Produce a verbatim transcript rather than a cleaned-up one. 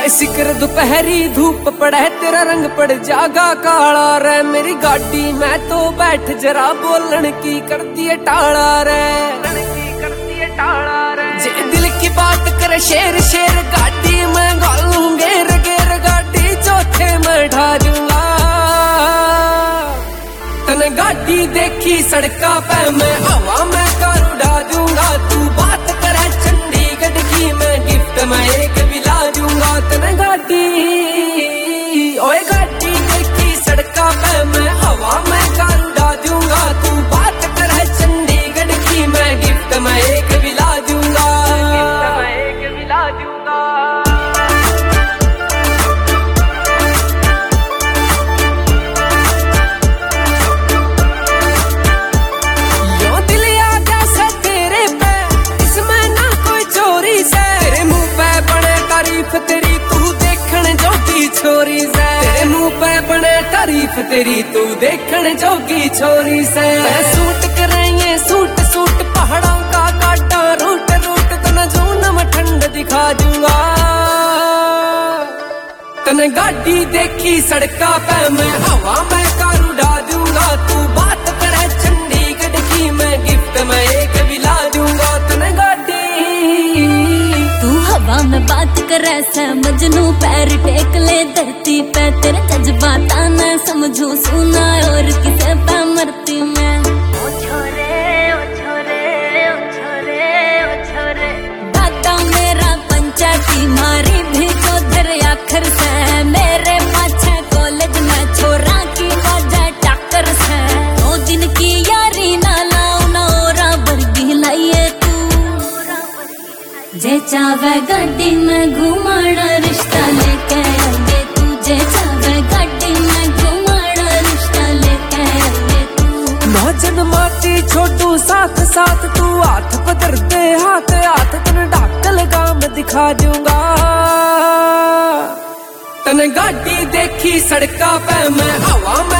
बेसिकर दोपहरी धूप पड़े तेरा रंग पड़ जागा काला रे। मेरी गाड़ी में तो बैठ जरा बोलन की करती है टाला रे, करती है टाला रे। जे दिल की बात करे शेर शेर गाड़ी में गालूंगे गेर गाड़ी चौथे में ढा दूंगा। तने गाड़ी देखी सड़का पे मैं हवा में कार उड़ा दूंगा। तू बात करे चंडीगढ़ की मैं गिफ्ट में एक भी ला दूंगा। तने गाड़ी ओए गाड़ी देखी सड़का पे मैं हवा में कार उड़ा दूंगा। तू बात करे चंडीगढ़ की मैं गिफ्ट में एक भी ला दूंगा, गिफ्ट में एक भी ला दूंगा। तेरी तू देखण जोगी छोरी से, तेरे मुंह पे बने तारीफ तेरी तू देखण जोगी छोरी से। सूट कराइए सूट सूट पहाड़ों का काटा रूट रूट तना जून में ठंड दिखा दूंगा। तने गाड़ी देखी सड़का पे मैं हवा में कार उड़ा दूंगा। तू बात करे चंडीगढ़ की मैं गिफ्ट में एक भी ला दूंगा। तने गाड़ी हवा में बात करे से मजनू पैर टेक ले धरती पे। तेरे जज्बात न समझू सुना और किसे पे मरती मैं। ओ छोरे ओ छोरे ओ छोरे ओ छोरे दादा मेरा पंचायती मारी भी चौधर आखर से। मेरे पाछे कॉलेज में छोरा की वजह टाकर से। दो दिन की यारी ना लाऊ ना ओरा वर्दी लाइए जे चावे गाड़ी में घुमाड़ा रिश्ता लेके आवे तू। जे चावे गाड़ी में घुमाड़ा रिश्ता लेके आवे तू। नौजन माटी छोटू साथ साथ तू हाथ पकड़ दे हाथ हाथ तने ढाकल गाम दिखा दूंगा। तने गाड़ी देखी सड़का पे मैं हवा में